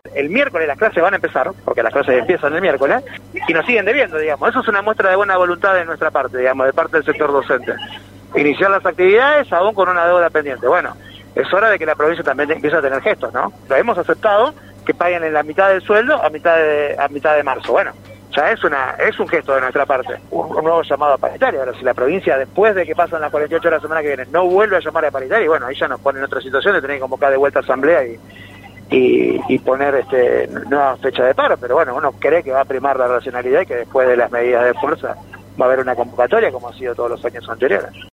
El miércoles las clases van a empezar, porque las clases empiezan el miércoles, y nos siguen debiendo, digamos. Eso es una muestra de buena voluntad de nuestra parte, digamos, de parte del sector docente. Iniciar las actividades aún con una deuda pendiente. Bueno, es hora de que la provincia también empiece a tener gestos, ¿no? Lo hemos aceptado, que paguen en la mitad del sueldo a mitad de marzo. Bueno, ya es un gesto de nuestra parte, un nuevo llamado a paritaria. Ahora, si la provincia, después de que pasan las 48 horas la semana que viene, no vuelve a llamar a paritaria, y bueno, ahí ya nos pone en otra situación de tener que convocar de vuelta a asamblea y poner nueva fecha de paro. Pero bueno, uno cree que va a primar la racionalidad y que después de las medidas de fuerza va a haber una convocatoria como ha sido todos los años anteriores.